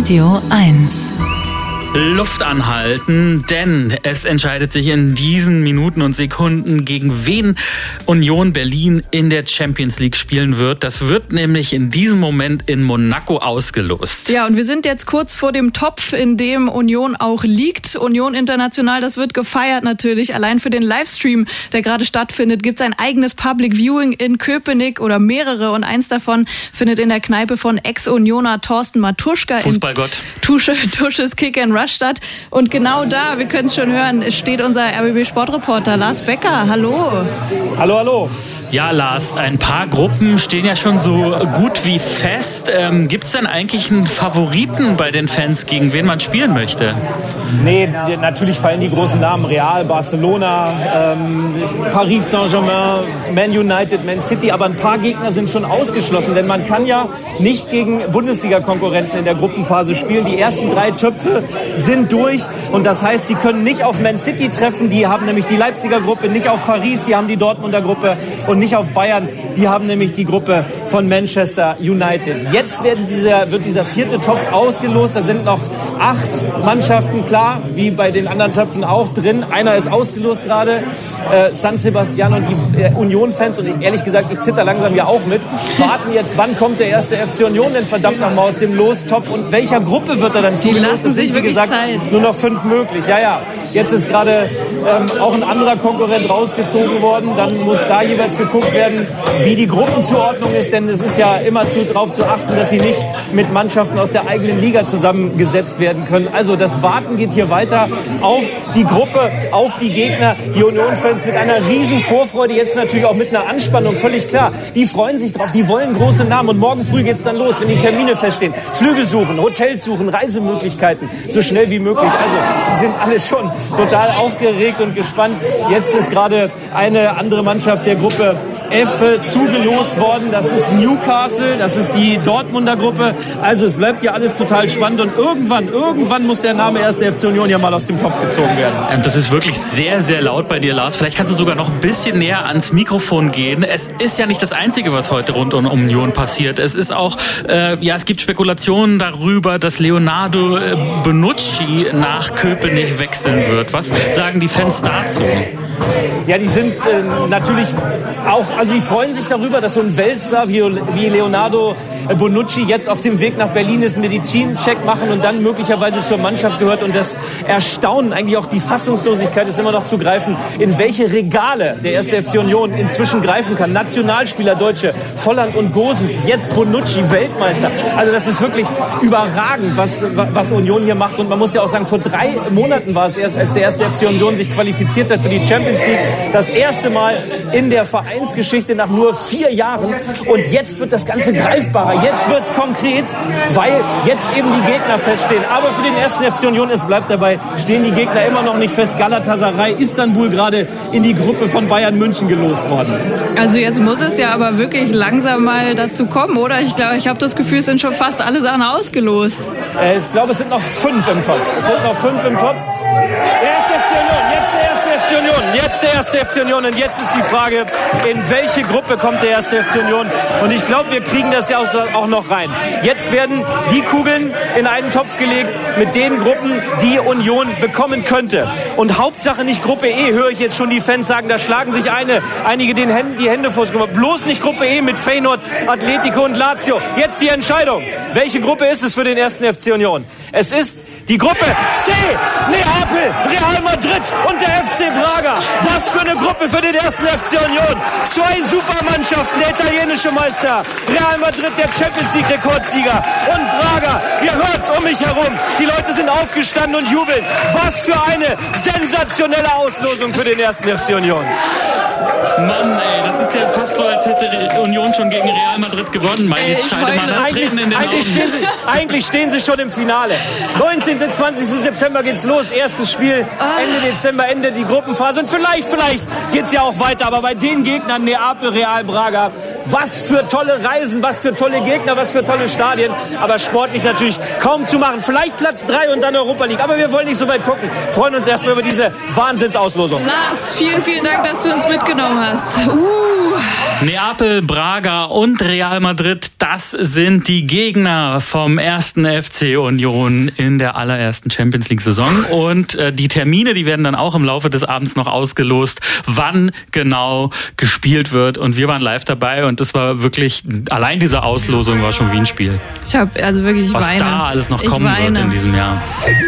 Radio 1. Luft anhalten, denn es entscheidet sich in diesen Minuten und Sekunden, gegen wen Union Berlin in der Champions League spielen wird. Das wird nämlich in diesem Moment in Monaco ausgelost. Ja, und wir sind jetzt kurz vor dem Topf, in dem Union auch liegt. Union International, das wird gefeiert natürlich. Allein für den Livestream, der gerade stattfindet, gibt es ein eigenes Public Viewing in Köpenick oder mehrere. Und eins davon findet in der Kneipe von Ex-Unioner Thorsten Matuschka Fußballgott. Tusches Kick and Rush statt. Und genau da, wir können es schon hören, steht unser RBB-Sportreporter Lars Becker. Hallo. Hallo. Ja, Lars, ein paar Gruppen stehen ja schon so gut wie fest. Gibt es denn eigentlich einen Favoriten bei den Fans, gegen wen man spielen möchte? Nee, natürlich fallen die großen Namen. Real, Barcelona, Paris Saint-Germain, Man United, Man City. Aber ein paar Gegner sind schon ausgeschlossen, denn man kann ja nicht gegen Bundesliga-Konkurrenten in der Gruppenphase spielen. Die ersten 3 Töpfe sind durch und das heißt, sie können nicht auf Man City treffen. Die haben nämlich die Leipziger Gruppe, nicht auf Paris, die haben die Dortmunder Gruppe und nicht auf Bayern. Die haben nämlich die Gruppe von Manchester United. Jetzt wird dieser 4. Topf ausgelost. Da sind noch 8 Mannschaften, klar, wie bei den anderen Töpfen auch drin. Einer ist ausgelost gerade, San Sebastian, und die Union-Fans, und ehrlich gesagt, ich zitter langsam ja auch mit, warten jetzt, wann kommt der erste FC Union denn verdammt nochmal aus dem Lostopf und welcher Gruppe wird er dann zugelost? Die lassen sich wirklich Zeit. Nur noch 5 möglich, ja. Jetzt ist gerade auch ein anderer Konkurrent rausgezogen worden. Dann muss da jeweils geguckt werden, wie die Gruppenzuordnung ist. Denn es ist ja immer darauf zu achten, dass sie nicht mit Mannschaften aus der eigenen Liga zusammengesetzt werden können. Also das Warten geht hier weiter auf die Gruppe, auf die Gegner. Die Union-Fans mit einer riesen Vorfreude, jetzt natürlich auch mit einer Anspannung, völlig klar. Die freuen sich drauf, die wollen große Namen. Und morgen früh geht's dann los, wenn die Termine feststehen. Flüge suchen, Hotels suchen, Reisemöglichkeiten, so schnell wie möglich. Also die sind alle schon total aufgeregt und gespannt. Jetzt ist gerade eine andere Mannschaft der Gruppe F zugelost worden. Das ist Newcastle, das ist die Dortmunder Gruppe. Also es bleibt ja alles total spannend und irgendwann muss der Name 1. FC Union ja mal aus dem Topf gezogen werden. Das ist wirklich sehr, sehr laut bei dir, Lars. Vielleicht kannst du sogar noch ein bisschen näher ans Mikrofon gehen. Es ist ja nicht das Einzige, was heute rund um Union passiert. Es ist auch, es gibt Spekulationen darüber, dass Leonardo Bonucci nach Köpenick wechseln wird. Was sagen die Fans dazu? Ja, die sind natürlich auch, also die freuen sich darüber, dass so ein Weltstar wie Leonardo Bonucci jetzt auf dem Weg nach Berlin ist, Medizincheck machen und dann möglicherweise zur Mannschaft gehört. Und das Erstaunen, eigentlich auch die Fassungslosigkeit ist immer noch zu greifen, in welche Regale der 1. FC Union inzwischen greifen kann. Nationalspieler Deutsche, Volland und Gosens, jetzt Bonucci, Weltmeister. Also das ist wirklich überragend, was Union hier macht. Und man muss ja auch sagen, vor 3 Monaten war es erst, als der 1. FC Union sich qualifiziert hat für die Champions League. Das erste Mal in der Vereinsgeschichte nach nur 4 Jahren. Und jetzt wird das Ganze greifbarer. Jetzt wird's konkret, weil jetzt eben die Gegner feststehen. Aber für den 1. FC Union, es bleibt dabei, stehen die Gegner immer noch nicht fest. Galatasaray, Istanbul gerade in die Gruppe von Bayern München gelost worden. Also jetzt muss es ja aber wirklich langsam mal dazu kommen, oder? Ich glaube, ich habe das Gefühl, es sind schon fast alle Sachen ausgelost. Ich glaube, es sind noch 5 im Topf. Der 1. FC Union, jetzt der 1. FC Union. Und jetzt ist die Frage, in welche Gruppe kommt der 1. FC Union? Und ich glaube, wir kriegen das ja auch noch rein. Jetzt werden die Kugeln in einen Topf gelegt mit den Gruppen, die Union bekommen könnte. Und Hauptsache nicht Gruppe E, höre ich jetzt schon die Fans sagen, da schlagen sich einige die Hände vors Gesicht. Bloß nicht Gruppe E mit Feyenoord, Atletico und Lazio. Jetzt die Entscheidung. Welche Gruppe ist es für den 1. FC Union? Es ist die Gruppe C, Neapel, Real Madrid und der FC Braga. Was für eine Gruppe für den 1. FC Union. 2 Supermannschaften, der italienische Meister, Real Madrid, der Champions League Rekordsieger, und Braga. Ihr hört's um mich herum. Die Leute sind aufgestanden und jubeln. Was für eine sensationelle Auslosung für den 1. FC Union. Mann, ey, das ist ja fast so, als hätte Union schon gegen Real Madrid gewonnen. Eigentlich stehen sie schon im Finale. 19. 20. September geht's los. Erstes Spiel, Ende Dezember, Ende die Gruppenphase. Und vielleicht geht's ja auch weiter. Aber bei den Gegnern Neapel, Real, Braga, was für tolle Reisen, was für tolle Gegner, was für tolle Stadien. Aber sportlich natürlich kaum zu machen. Vielleicht Platz 3 und dann Europa League. Aber wir wollen nicht so weit gucken. Freuen uns erstmal über diese Wahnsinnsauslosung. Lars, vielen, vielen Dank, dass du uns mitgenommen hast. Neapel, Braga und Real Madrid, das sind die Gegner vom 1. FC Union in der allerersten Champions-League-Saison. Und die Termine, die werden dann auch im Laufe des Abends noch ausgelost, wann genau gespielt wird. Und wir waren live dabei und es war wirklich, allein diese Auslosung war schon wie ein Spiel. Ich habe also wirklich, was weine. Da alles noch kommen wird in diesem Jahr.